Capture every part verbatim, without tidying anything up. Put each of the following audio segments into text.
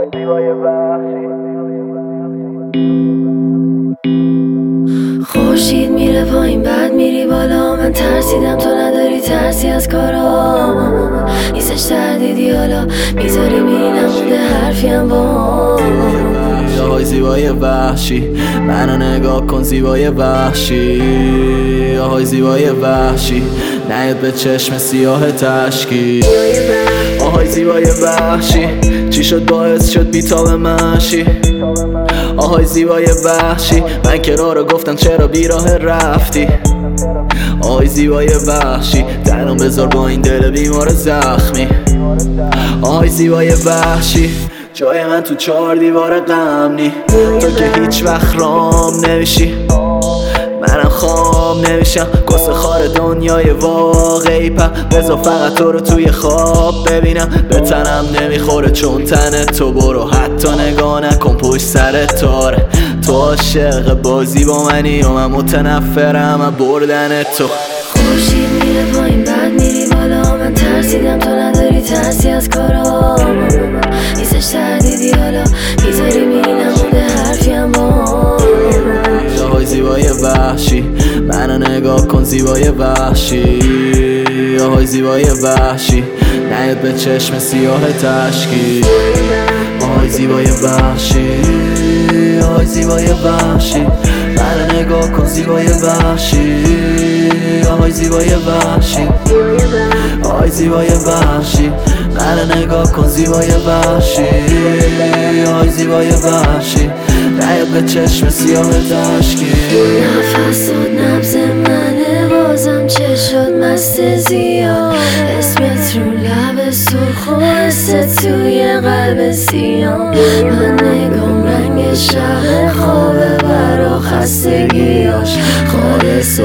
خورشید میره پایین بعد میری بالا، من ترسیدم تو نداری ترسی از کارام، نیستش تردیدی حالا میذاری میری نمونده حرفیم با آهای زیبای وحشی منو نگاه کن زیبای وحشی، آهای زیبای وحشی نیاد به چشم سیاه تشکی، آهای زیبای وحشی چی شد باعث شد بیتاب منشی، آهای زیبای وحشی من که راه رو گفتم چرا بیراه رفتی، آهای زیبای وحشی تنم بذار با این دل بیمار زخمی، آهای زیبای وحشی جای من تو چهار دیوار غم نی، تو که هیچ وقت رام نمیشی منم خام نمیشم، گسه خار دنیای واقعی په بذار فقط تو رو توی خواب ببینم، به تنم نمیخوره چون تن تو، برو حتی نگاه نکن پشت سر تاره، تو عاشق بازی با منی و من متنفرم از بردن تو. خورشید میره پایین بعد میری بالا، من ترسیدم تو نداری ترسی از کارام، نیستش تردیدی حالا میذاری میری نمونده حرفیم با آهای زیبای وحشی منو نگاه کن زیبای وحشی، آهای زیبای وحشی نیاد به چشم سیاه تشکی، آهای زیبای وحشی، آهای زیبای وحشی منو نگاه کن زیبای وحشی، آهای زیبای وحشی، آهای زیبای وحشی منو نگاه کن زیبای وحشی، آهای زیبای وحشی نیاد به چشم سیاه تشکی، نفس داد نبض منه بازم چه شد مست زیاد، اسمت رو لب سرخ و حست توی قلب سیاه، من نگام رنگ شب خوابه برا خستگیاش، خالص و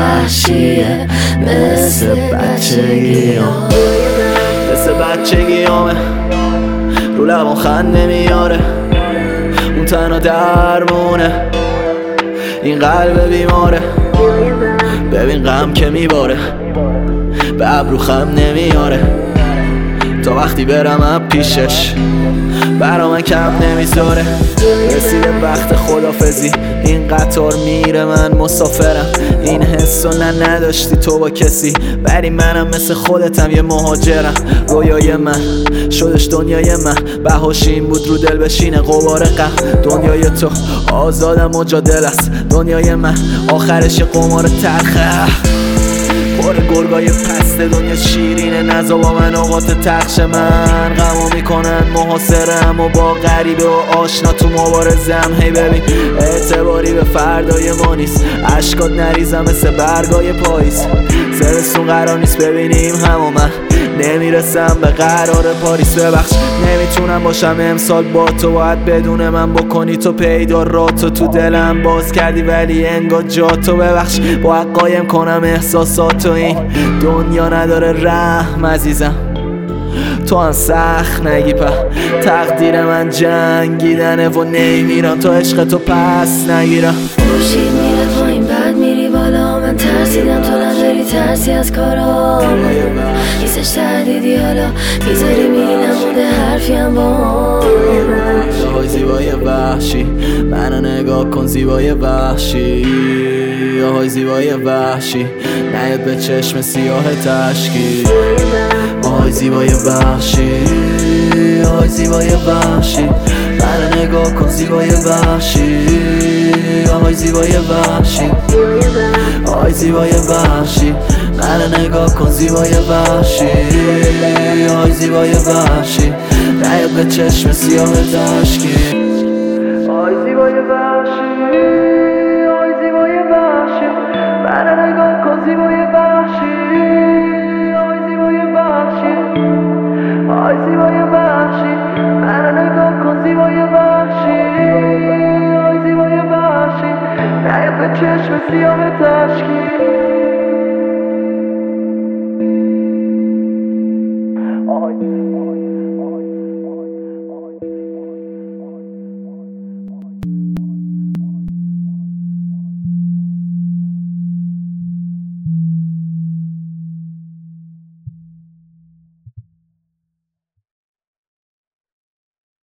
وحشیه مثل بچگیام، مثل بچگیامه رو لبان خنده میاره، اون تنها درمونه این قلب بیماره، ببین غم که میباره به ابرو خم نمیاره، تا وقتی برم اب پیشش برا من کم نمیذاره، رسیده وقت خدافزی این قطار میره من مسافرم، این حسو نه نداشتی تو با کسی ولی منم مثل خودتم یه مهاجرم، رویای من شدش دنیای من، بهاش این بود رو دل بشینه غبار غم، دنیای تو آزادم مجادل است، دنیای من آخرش یه قمار تلخه پر گرگای پست، دنیا شیرینه نزا با من اوقات تخش من، غمو میکنن محاصرم و با غریبه و آشنا تو مبارزم، هی ببین اعتباری به فردای ما نیست، اشکات نریزم مثل برگای پاییز، زمستون قرار نیست ببینیم هم و من نمیرسم به قرار پاریس، ببخش نمیتونم باشم امسال با تو، باید بدون من بکنی تو پیدا راتو، تو دلم باز کردی ولی انگار جا تو، ببخش باید قایم کنم احساساتو، این دنیا نداره رحم عزیزم تو هم سخت نگی په، تقدیر من جنگیدنه و نمیرم تا عشق تو پس نگیرم. خورشید میره پایین بعد میری بالا، من ترسیدم تو نداری ترسی از کارام، نیستش تردیدی حالا میذاری میری نمونده حرفیم با آهای زیبای وحشی منو نگاه کن زیبای وحشی، آهای زیبای وحشی نیاد به چشم سیاه تشکی، آهای زیبای وحشی، آهای زیبای وحشی منو نگاه کن زیبای وحشی، آهای زیبای وحشی، آهای زیبای وحشی منو نگاه کن زیبای وحشی، آهای زیبای وحشی نیاد به چشم سیاه تشکی، آهای زیبای وحشی.